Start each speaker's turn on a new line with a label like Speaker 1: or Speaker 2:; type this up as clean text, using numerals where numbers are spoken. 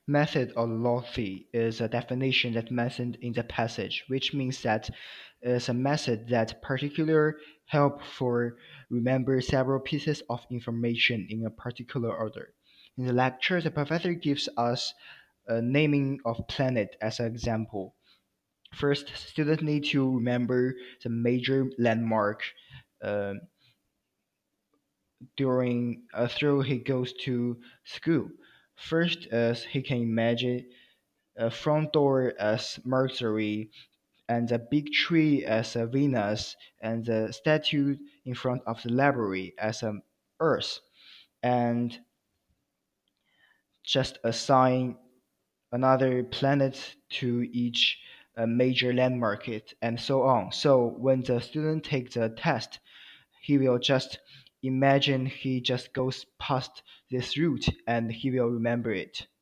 Speaker 1: Methodology is a definition that mentioned in the passage, which means that it's a method that particular help for remember several pieces of information in a particular order. In the lecture, the professor gives us a naming of planet as an example. First, students need to remember the major landmark uh, during through he goes to school. First, as he can imagine a front door as Mercury, and the big tree as a Venus, and the statue in front of the library as a Earth, and just assign another planet to each major landmark, and so on. So when the student takes the test, he will just imagine he just goes past this route and he will remember it.